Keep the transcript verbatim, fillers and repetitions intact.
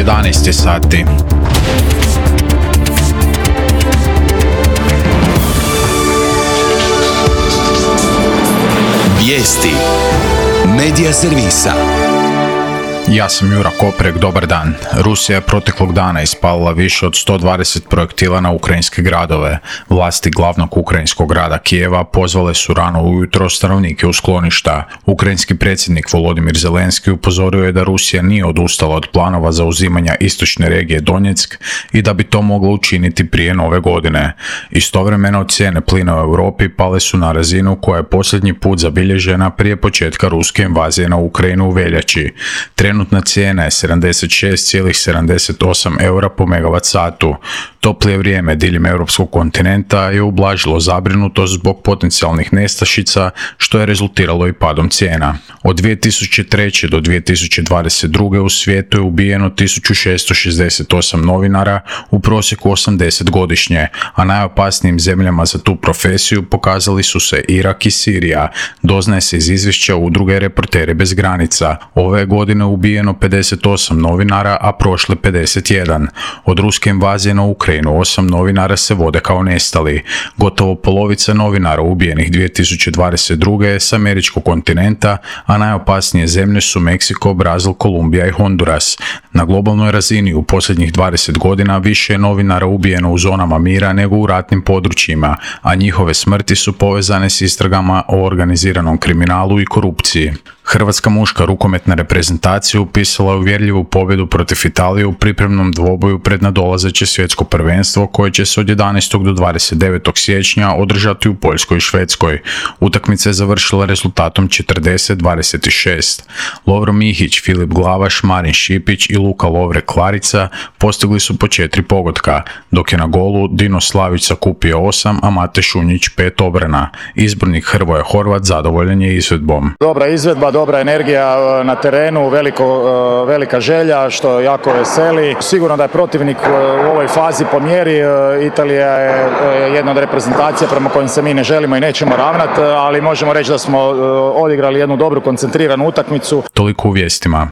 jedanaest je sati. Vijesti Medija servisa. Ja sam Jura Koprek, dobar dan. Rusija je proteklog dana ispalila više od sto dvadeset projektila na ukrajinske gradove. Vlasti glavnog ukrajinskog grada Kijeva pozvale su rano ujutro stanovnike u skloništa. Ukrajinski predsjednik Volodimir Zelenski upozorio je da Rusija nije odustala od planova za uzimanja istočne regije Donjeck i da bi to moglo učiniti prije nove godine. Istovremeno cijene plina u Europi pale su na razinu koja je posljednji put zabilježena prije početka ruske invazije na Ukrajinu u veljači. Trenutna cijena je sedamdeset šest zarez sedamdeset osam eura po megavat satu. Toplije vrijeme diljem europskog kontinenta je ublažilo zabrinutost zbog potencijalnih nestašica, što je rezultiralo i padom cijena. Od dvije tisuće treće do dvije tisuće dvadeset druge u svijetu je ubijeno tisuću šesto šezdeset osam novinara, u prosjeku osamdeset godišnje, a najopasnijim zemljama za tu profesiju pokazali su se Irak i Sirija. Doznaje se iz izvješća udruge Reporteri bez granica. Ove godine ubijeno pedeset osam novinara, a prošle pedeset jedan. Od ruske invazije na Ukrajinu osam novinara se vode kao nestali. Gotovo polovica novinara ubijenih dvije tisuće dvadeset druge je s američkog kontinenta, a najopasnije zemlje su Meksiko, Brazil, Kolumbija i Honduras. Na globalnoj razini u posljednjih dvadeset godina više je novinara ubijeno u zonama mira nego u ratnim područjima, a njihove smrti su povezane s istragama o organiziranom kriminalu i korupciji. Hrvatska muška rukometna reprezentacija upisala je uvjerljivu pobjedu protiv Italije u pripremnom dvoboju pred nadolazeće svjetsko prvenstvo koje će se od jedanaestog do dvadeset devetog siječnja održati u Poljskoj i Švedskoj. Utakmica je završila rezultatom četrdeset dvadeset šest. Lovro Mihić, Filip Glavaš, Marin Šipić i Luka Lovre Klarica postigli su po četiri pogotka, dok je na golu Dino Slavić sakupio osam, a Mate Šunjić pet obrana. Izbornik Hrvoje Horvat zadovoljan je izvedbom. Dobra izvedba, dobra energija na terenu, veliko, velika želja što jako veseli. Sigurno da je protivnik u ovoj fazi po mjeri. Italija je jedna od reprezentacija prema kojim se mi ne želimo i nećemo ravnati, ali možemo reći da smo odigrali jednu dobru koncentriranu utakmicu. Toliko u vijestima.